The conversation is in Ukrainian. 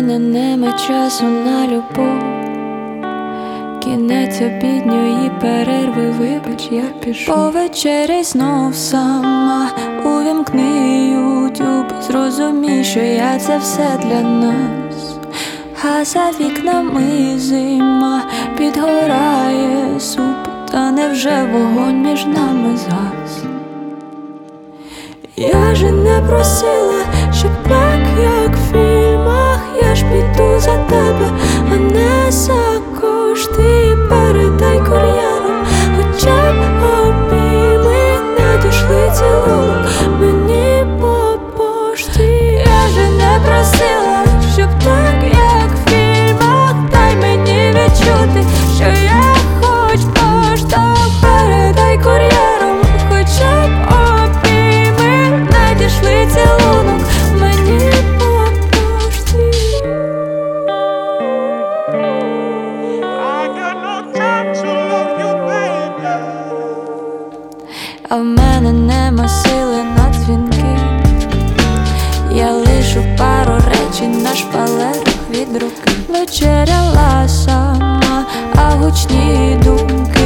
мене нема часу на любов. Кінець обідньої перерви, вибач, я пішу. Повечеряй знов сама, увімкни ютюб, зрозумій, що я це все для нас. А за вікнами зима, підгорає суп, та невже вогонь між нами згас? Я же не просила, щоб так, як в фільмах, я ж піду за тебе, а не за кошти. Передай кур'єром, хоча б обійми, надійшли цілунок мені по пошті. Я же не просила, щоб так, як в фільмах, дай мені відчути, що я хоч поштовх. Передай кур'єром, хоча б обійми, надійшли цілунок мені по пошті. А в мене нема сили на дзвінки, я лишу пару речень на шпалерах від руки. Вечеряла сама, а гучні думки